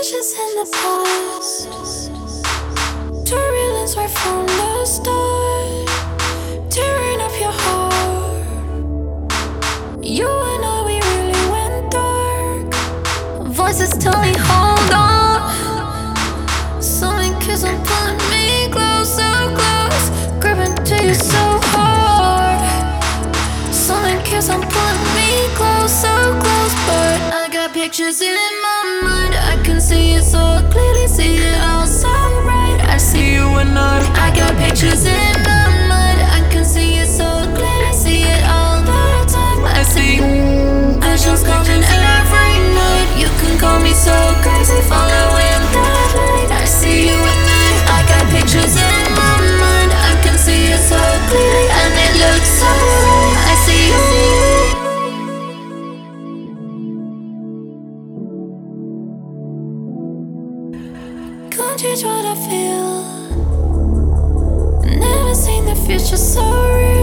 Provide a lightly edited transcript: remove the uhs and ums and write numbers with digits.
Visions in the past, turbulence right from the start, tearing up your heart. You and I, we really went dark. Voices tell me hold on. Something keeps on pulling me close, so close, gripping to you so hard. Something keeps on pulling me close, so close, but I got pictures in my mind. I can see it so clearly, see it all so right. I see you and I got pictures in my mind. I can see it so clearly, see it all the time. I see visions coming every night. You can call me so crazy, following that light. I see you and I got pictures in my mind. I can see it so clearly, and it looks so right. I see you. Can't change what I feel. Never seen the future so real.